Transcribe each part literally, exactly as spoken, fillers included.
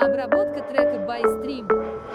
Обработка трека by Stream.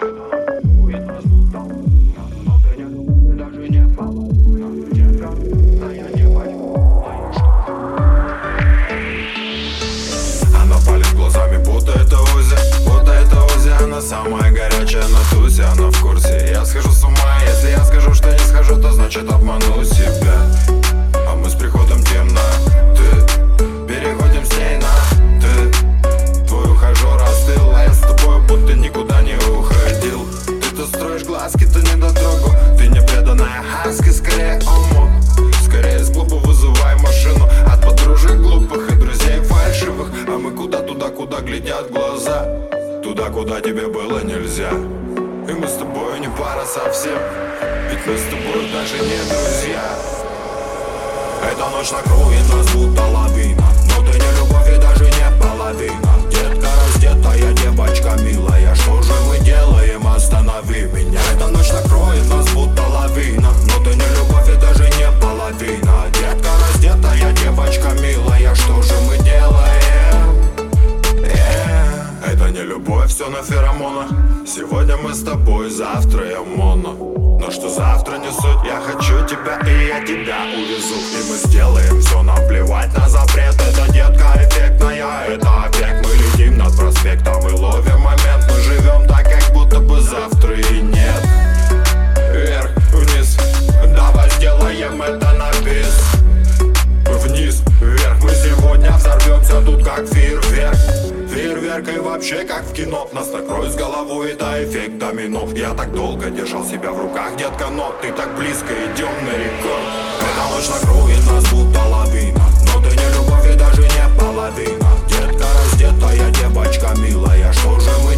Она палит глазами, будто это Узи, будто это Узи. Она самая горячая на тусе, она в курсе. Я схожу с ума, если я скажу, что не схожу, то значит обману себя. А мы с приходом темноты переходим с ней на ты. Твой ухажер остыл, а я с тобой будто никуда не уходил. Ты-то строишь глазки, ты не дотрогу. Ты не преданная хаски, скорее омут. Скорее из клуба вызывай машину от подружек глупых и друзей фальшивых. А мы куда туда, куда глядят глаза, туда, куда тебе было нельзя. И мы с тобой не пара совсем, ведь мы с тобой даже не друзья. Эта ночь накроет нас будто лавина, но ты не любовь и даже не половина. Детка раздетая, девочка милая, что же мы делаем, останови меня. Эта ночь накроет нас будто лавина, но ты не любовь и даже не половина. Детка раздетая, девочка милая, что же мы делаем? Yeah. Это не любовь, все на феромонах. Сегодня мы с тобой, завтра я моно. Но что завтра не суть, я хочу тебя и я тебя увезу. И мы сделаем все, нам плевать на запрет. Это детка эффектная, это объект. Мы летим над проспектом и ловим момент. Мы живем так, как будто бы завтра и нет. Вверх, вниз, давай сделаем это на бис. Вниз, вверх, мы сегодня взорвемся тут как фейерверк. Фейерверк и вообще как в кино. Нас накроет с головой, это эффект домино. Я так долго держал себя в руках, детка, но ты так близко, идем на рекорд. Эта ночь накроет нас будто лавина, но ты не любовь и даже не половина. Детка раздетая, девочка милая, что же мы